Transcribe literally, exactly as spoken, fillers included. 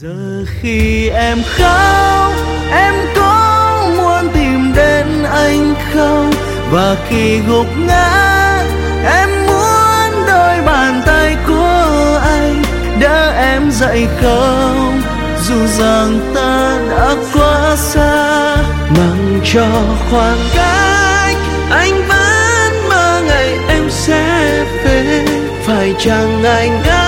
Giờ khi em khóc, em có muốn tìm đến anh không? Và khi gục ngã, em muốn đôi bàn tay của anh đỡ em dậy không? Dù rằng ta đã quá xa, mặc cho khoảng cách, anh vẫn mơ ngày em sẽ về. Phải chăng anh đã